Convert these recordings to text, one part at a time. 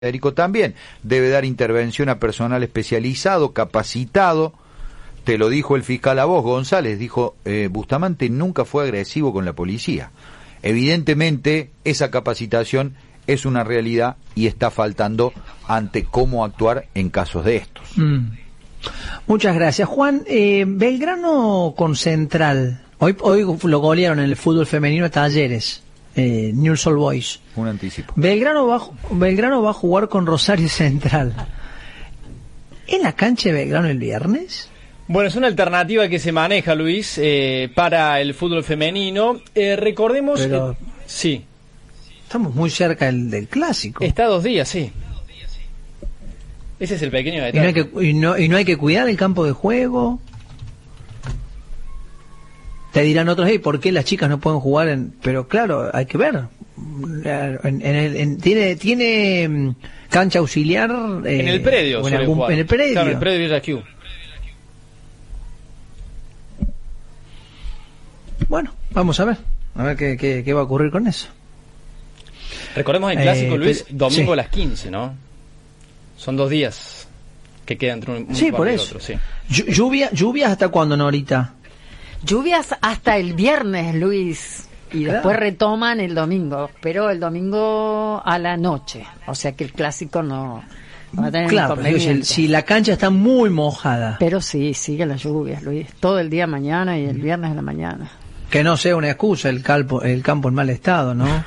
Federico también debe dar intervención a personal especializado, capacitado. Te lo dijo el fiscal a vos, González, dijo, Bustamante nunca fue agresivo con la policía. Evidentemente, esa capacitación es una realidad y está faltando ante cómo actuar en casos de estos. Muchas gracias, Juan. Belgrano con Central. Hoy lo golearon en el fútbol femenino de Talleres. Newell's Old Boys. Un anticipo. Belgrano va a jugar con Rosario Central. ¿En la cancha de Belgrano el viernes? Bueno, es una alternativa que se maneja, Luis, para el fútbol femenino. Recordemos... Pero, sí. Estamos muy cerca del clásico. Está 2 días, sí. Ese es el pequeño detalle. ¿Y no hay que cuidar el campo de juego? Te dirán otros, ¿por qué las chicas no pueden jugar Pero claro, hay que ver. Tiene cancha auxiliar... en el predio. En el predio. Claro, en el predio de Villa Q. Bueno, vamos a ver qué va a ocurrir con eso. Recordemos el clásico, Luis, domingo sí. a las 15, ¿no? Son 2 días que quedan entre un sí, partido por y eso. otro, sí. ¿Lluvias hasta cuándo, Norita? Lluvias hasta el viernes, Luis, y claro. Después retoman el domingo, pero el domingo a la noche, o sea que el clásico no va a tener inconveniente. Si la cancha está muy mojada. Pero sí, sigue las lluvias, Luis, todo el día mañana y el viernes en la mañana. Que no sea una excusa el campo en mal estado, ¿no?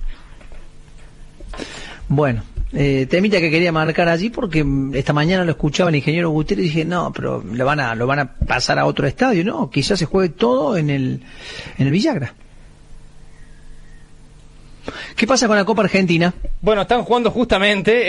Bueno, temita que quería marcar allí porque esta mañana lo escuchaba el ingeniero Gutiérrez y dije, no, pero lo van a pasar a otro estadio, no, quizás se juegue todo en el Villagra. ¿Qué pasa con la Copa Argentina? Bueno, están jugando justamente